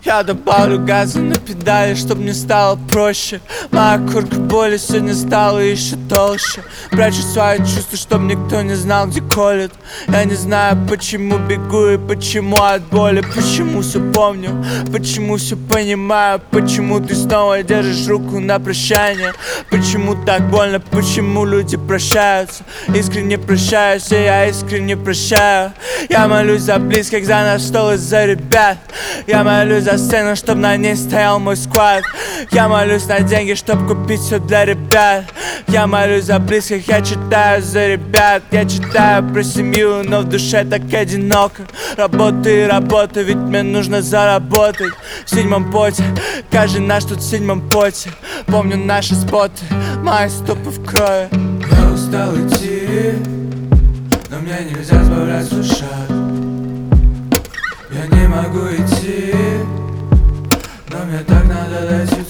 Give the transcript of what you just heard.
Я добавлю газа на педали, чтоб мне стало проще. Моя куртка боли сегодня стала еще толще. Прячу свои чувства, чтоб никто не знал, где колет. Я не знаю, почему бегу и почему от боли. Почему все помню, почему все понимаю. Почему ты снова держишь руку на прощание. Почему так больно, почему люди прощаются. Искренне прощаюсь, и я искренне прощаю. Я молюсь за близких, за наш стол и за ребят. Я молюсь за сцену, чтоб на ней стоял мой сквад. Я молюсь на деньги, чтоб купить все для ребят. Я молюсь за близких, я читаю за ребят. Я читаю про семью, но в душе так одиноко. Работа и работа, ведь мне нужно заработать. В седьмом поте, каждый наш тут в седьмом поте. Помню наши споты, мои стопы в крови. Я устал идти, но мне нельзя сбавлять свой шаг. Я не могу идти, но мне так надо дойти.